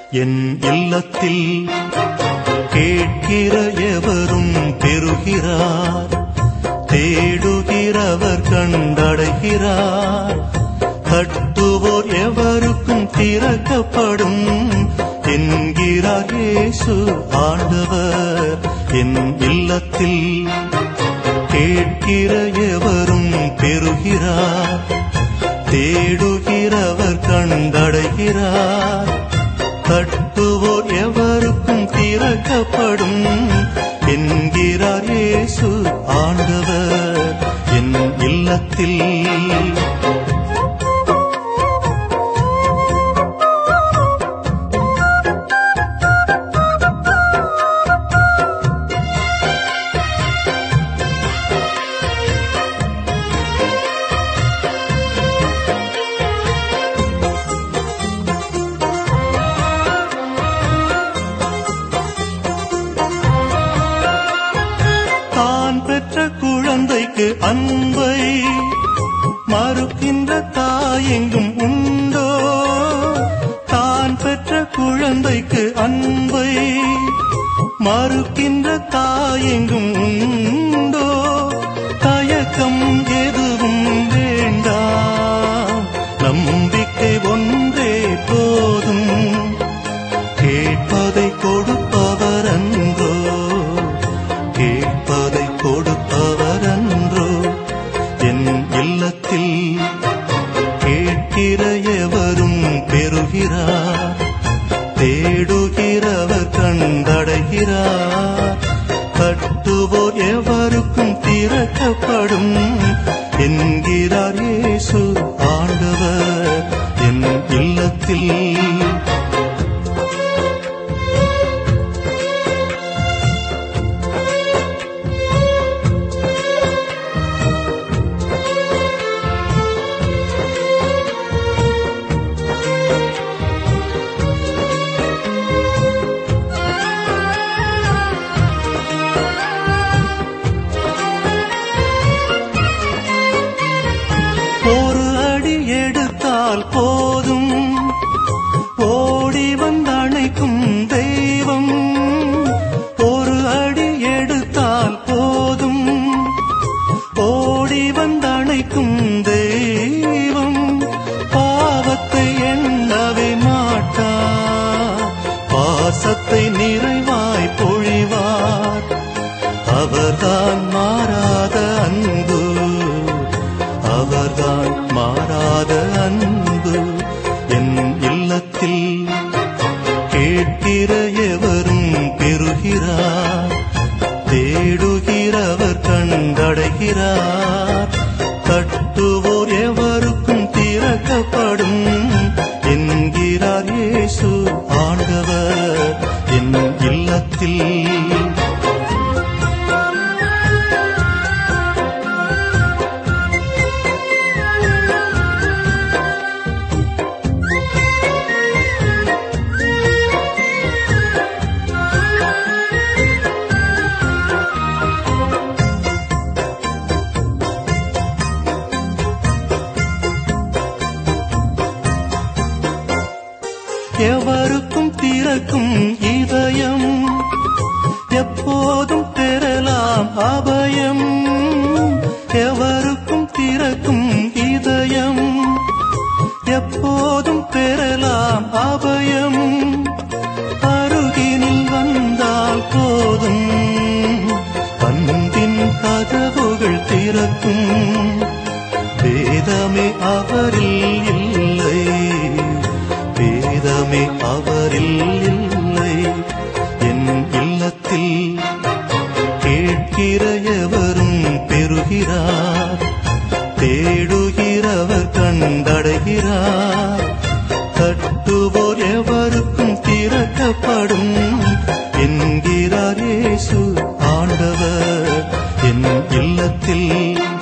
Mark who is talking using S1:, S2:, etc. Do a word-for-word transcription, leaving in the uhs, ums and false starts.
S1: என் இல்லத்தில் கேட்கிற எவரும் பெறுகிறார், தேடுகிறவர் கண்டடைகிறார், தட்டுவோர் எவருக்கும் திறக்கப்படும் என்கிறார் இயேசு ஆண்டவர். என் இல்லத்தில் கேட்கிற எவரும் பெறுகிறார், தேடுகிறவர் கண்டடைகிறார், தட்டுவோர் எவருக்கும் திறக்கப்படும் என்கிறார் இயேசு ஆண்டவர். என் இல்லத்தில் குழந்தைக்கு அன்பை மறுக்கின்ற தாயெங்கும் உண்டோ? தான் பெற்ற குழந்தைக்கு அன்பை மறுக்கின்ற தாயெங்கும் உண்டோ? தயக்கம் எதுவும் வேண்டாம், நம்பிக்கை ஒன்றே போதும். கேட்பதை கொடுப்பவர் அன்றோ, கேட்பதை கொடுப்பவர் அன்றோ. என் இல்லத்தில் கேட்கிற எவரும் பெறுகிறார், தேடுகிறவர் கண்டடைகிறார், தட்டுவோர் எவருக்கும் திறக்கப்படும் என்கிறார் இயேசு ஆண்டவர். என் இல்லத்தில் ஒரு அடி எடுத்தால் போதும், ஓடி வந்தணைக்கும் தெய்வம். ஒரு அடி எடுத்தால் போதும், ஓடி வந்தணைக்கும் தெய்வம். பாவத்தை எண்ணவே மாட்டார், பாசத்தை நிறைவாய் பொழிவார். அவர்தான் மாறாத அன்பு, அவர்தான் மாறாத அன்பு. என் இல்லத்தில் கேட்கிற எவரும் பெறுகிறார், தேடுகிறவர் கண்டடைகிறார், தட்டுவோர் எவருக்கும் திறக்கப்படும் என்கிறார் இயேசு ஆண்டவர். என் இல்லத்தில் எவருக்கும் திறக்கும் இதயம், எப்போதும் பெறலாம் அபயம். எவருக்கும் திறக்கும் இதயம், எப்போதும் பெறலாம் அபயம். அருகினில் வந்தால் போதும், அன்பின் கதவுகள் திறக்கும். வேதமே அவரில் இல்லை, வேதமே அவரில் இல்லை. என் இல்லத்தில் கேட்கிற எவரும் பெறுகிறார், தேடுகிறவர் கண்டடைகிறார், தட்டுவோர் எவருக்கும் திறக்கப்படும் என்கிறார் இயேசு ஆண்டவர். என் இல்லத்தில்